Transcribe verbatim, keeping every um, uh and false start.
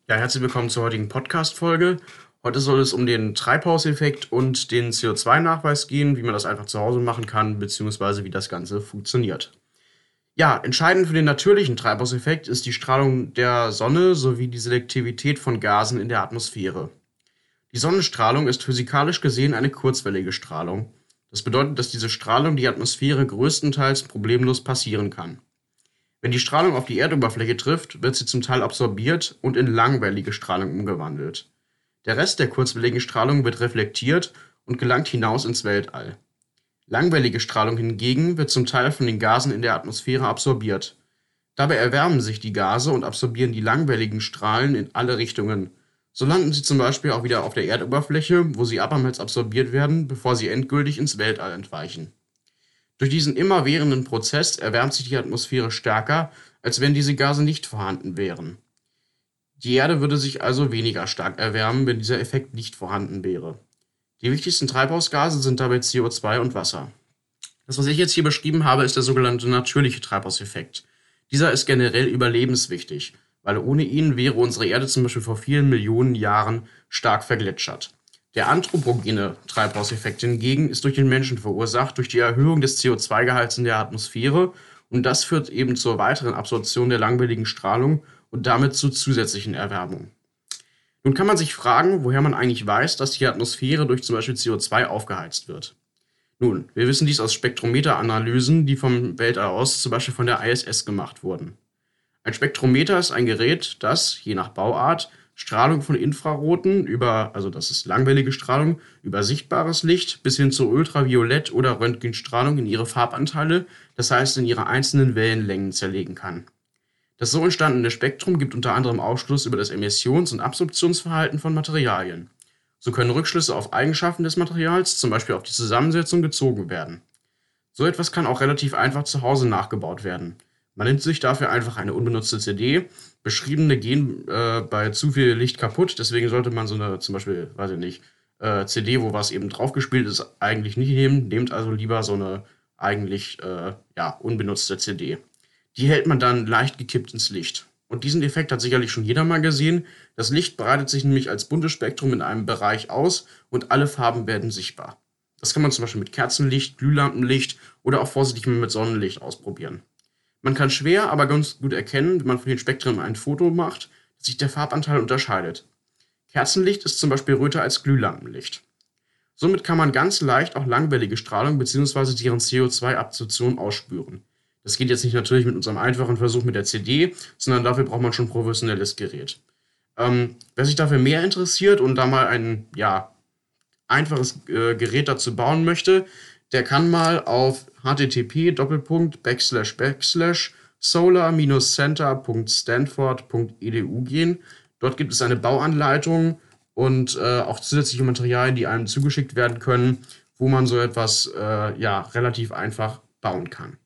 Ja, herzlich willkommen zur heutigen Podcast-Folge. Heute soll es um den Treibhauseffekt und den C O zwei Nachweis gehen, wie man das einfach zu Hause machen kann, beziehungsweise wie das Ganze funktioniert. Ja, entscheidend für den natürlichen Treibhauseffekt ist die Strahlung der Sonne sowie die Selektivität von Gasen in der Atmosphäre. Die Sonnenstrahlung ist physikalisch gesehen eine kurzwellige Strahlung. Das bedeutet, dass diese Strahlung die Atmosphäre größtenteils problemlos passieren kann. Wenn die Strahlung auf die Erdoberfläche trifft, wird sie zum Teil absorbiert und in langwellige Strahlung umgewandelt. Der Rest der kurzwelligen Strahlung wird reflektiert und gelangt hinaus ins Weltall. Langwellige Strahlung hingegen wird zum Teil von den Gasen in der Atmosphäre absorbiert. Dabei erwärmen sich die Gase und absorbieren die langwelligen Strahlen in alle Richtungen. So landen sie zum Beispiel auch wieder auf der Erdoberfläche, wo sie abermals absorbiert werden, bevor sie endgültig ins Weltall entweichen. Durch diesen immerwährenden Prozess erwärmt sich die Atmosphäre stärker, als wenn diese Gase nicht vorhanden wären. Die Erde würde sich also weniger stark erwärmen, wenn dieser Effekt nicht vorhanden wäre. Die wichtigsten Treibhausgase sind dabei C O zwei und Wasser. Das, was ich jetzt hier beschrieben habe, ist der sogenannte natürliche Treibhauseffekt. Dieser ist generell überlebenswichtig, weil ohne ihn wäre unsere Erde zum Beispiel vor vielen Millionen Jahren stark vergletschert. Der anthropogene Treibhauseffekt hingegen ist durch den Menschen verursacht, durch die Erhöhung des C O zwei Gehalts in der Atmosphäre, und das führt eben zur weiteren Absorption der langwelligen Strahlung und damit zur zusätzlichen Erwärmung. Nun kann man sich fragen, woher man eigentlich weiß, dass die Atmosphäre durch zum Beispiel C O zwei aufgeheizt wird. Nun, wir wissen dies aus Spektrometeranalysen, die vom Weltall aus zum Beispiel von der I S S gemacht wurden. Ein Spektrometer ist ein Gerät, das, je nach Bauart, Strahlung von Infraroten über, also das ist langwellige Strahlung, über sichtbares Licht bis hin zur Ultraviolett- oder Röntgenstrahlung in ihre Farbanteile, das heißt in ihre einzelnen Wellenlängen zerlegen kann. Das so entstandene Spektrum gibt unter anderem Aufschluss über das Emissions- und Absorptionsverhalten von Materialien. So können Rückschlüsse auf Eigenschaften des Materials, zum Beispiel auf die Zusammensetzung, gezogen werden. So etwas kann auch relativ einfach zu Hause nachgebaut werden. Man nimmt sich dafür einfach eine unbenutzte C D. Beschriebene gehen äh, bei zu viel Licht kaputt, deswegen sollte man so eine, zum Beispiel, weiß ich nicht, äh, C D, wo was eben draufgespielt ist, eigentlich nicht nehmen. Nehmt also lieber so eine eigentlich äh, ja, unbenutzte C D. Die hält man dann leicht gekippt ins Licht. Und diesen Effekt hat sicherlich schon jeder mal gesehen. Das Licht breitet sich nämlich als buntes Spektrum in einem Bereich aus und alle Farben werden sichtbar. Das kann man zum Beispiel mit Kerzenlicht, Glühlampenlicht oder auch vorsichtig mal mit Sonnenlicht ausprobieren. Man kann schwer, aber ganz gut erkennen, wenn man von den Spektren ein Foto macht, dass sich der Farbanteil unterscheidet. Kerzenlicht ist zum Beispiel röter als Glühlampenlicht. Somit kann man ganz leicht auch langwellige Strahlung bzw. deren C O zwei Absorption ausspüren. Das geht jetzt nicht natürlich mit unserem einfachen Versuch mit der C D, sondern dafür braucht man schon ein professionelles Gerät. Ähm, wer sich dafür mehr interessiert und da mal ein ja, einfaches äh, Gerät dazu bauen möchte, der kann mal auf http doppelpunkt backslash backslash solar-center punkt stanford punkt edu gehen. Dort gibt es eine Bauanleitung und äh, auch zusätzliche Materialien, die einem zugeschickt werden können, wo man so etwas äh, ja, relativ einfach bauen kann.